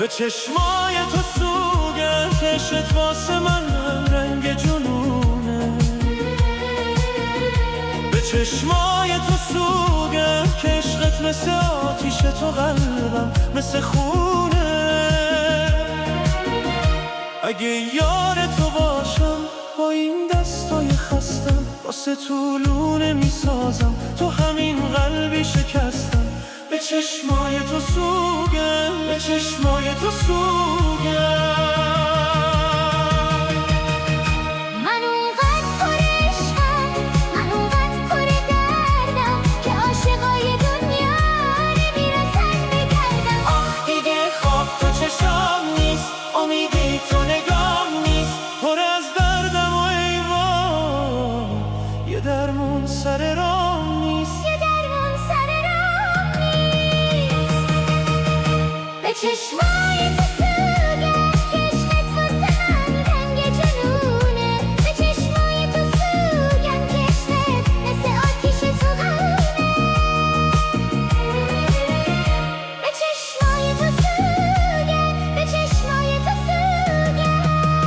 به چشمای تو سوگم که عشقت واسه من رنگ جنونه. به چشمای تو سوگم که عشقت مثل آتیش تو قلبم مثل خونه. اگه یار تو باشم با این دستای خستم واسه طولونه میسازم تو همین قلبی شکستم. به چشمای تو سوگم، به چشمای تو سوگم. من اونقدر پر عشقم، من اونقدر پر دردم که عاشقای دنیا نمیرسن بگردم. آخ دیگه خواب تو چشام نیست، امیدی تو نگام نیست، پر از دردم و ای وای یه درمون سر رام نیست. به چشمای تو سوگم که عشقت واسه من رنگ جنونه. به چشمای تو سوگم که عشقت مثل آتیش تو قلبه. به چشمای تو سوگم، به چشمای تو سوگم.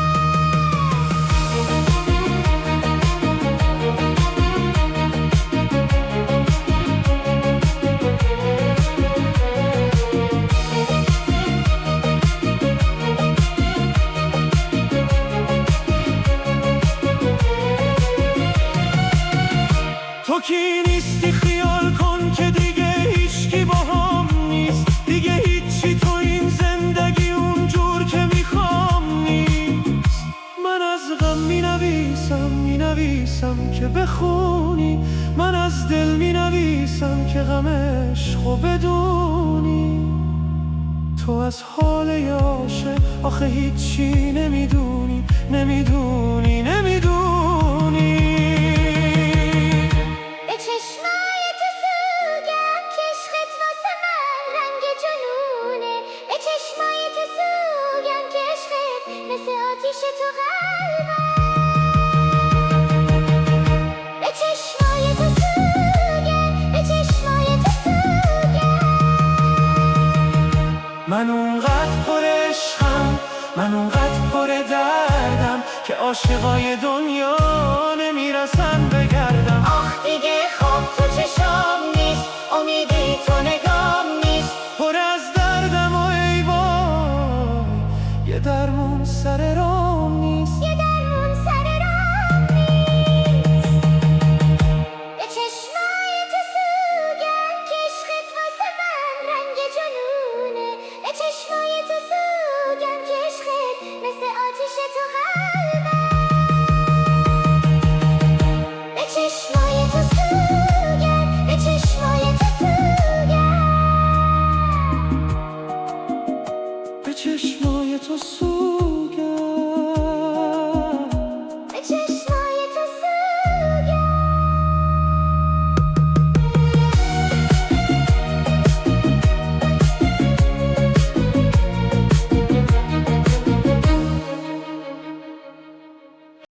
تو کی نیستی خیال کن که دیگه هیچکی با هم نیست، دیگه هیچی تو این زندگی اونجور که میخوام نیست. من از غم مینویسم که بخونی، من از دل مینویسم که غم عشقو بدونی. تو از حال عاشق آخه هیچی نمیدونی، نمیدونی، نمیدونی. مثل آتیش تو قلبم. به چشمای تو سوگم، به چشمای تو سوگم. من اونقدر پر عشقم، من اونقدر پر دردم که عاشقای دنیا نمیرسن بگردم. آخ دیگه